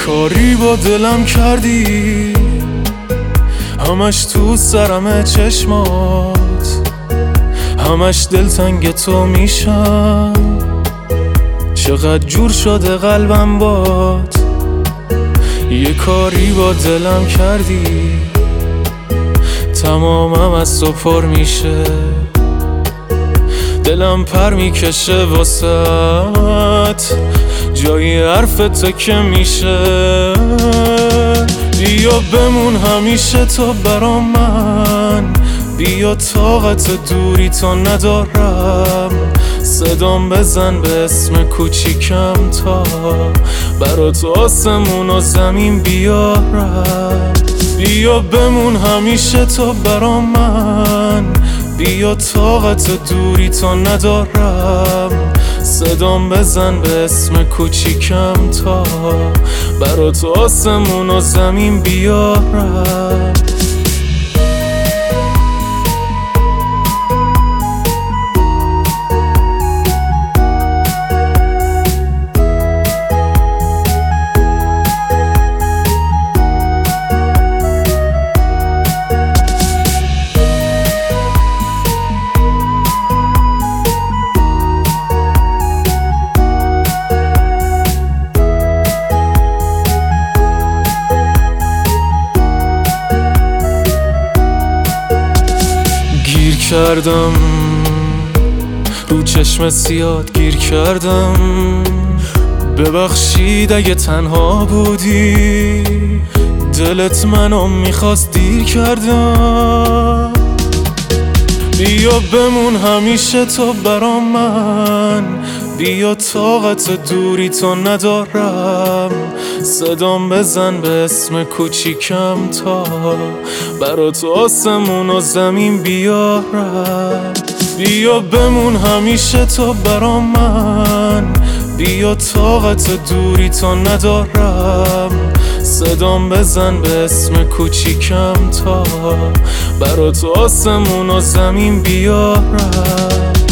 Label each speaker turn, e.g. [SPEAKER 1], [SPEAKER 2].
[SPEAKER 1] کاری با دلم کردی، همش تو سرم چشمات، همش دلتنگ تو میشم. چقدر جور شده قلبم باد، یه کاری با دلم کردی، تمامم از تو پر میشه، دلم پر میکشه واسط، جای حرف تکه میشه. بیا بمون همیشه تو برا من، بیا طاقت دوری تو ندارم، صدام بزن به اسم کوچیکم تا برات آسمون و زمین بیارم. بیا بمون همیشه تو برا من، بیا طاقت دوری تو ندارم، صدام بزن به اسم کوچیکم تا برات آسمون و زمین بیارم. گیر کردم رو چشم سیاد، گیر کردم، ببخشید اگه تنها بودی، دلت منو میخواست دیر کردم. بیا بمون همیشه تو برا من، بیا طاقت دوری تو ندارم، صدام بزن به اسم کوچیکم تا برات آسمون و زمین بیارم. بیا بمون همیشه تو برا من، بیا طاقت دوری تو ندارم، صدام بزن به اسم کوچیکم تا برات آسمون و زمین بیارم.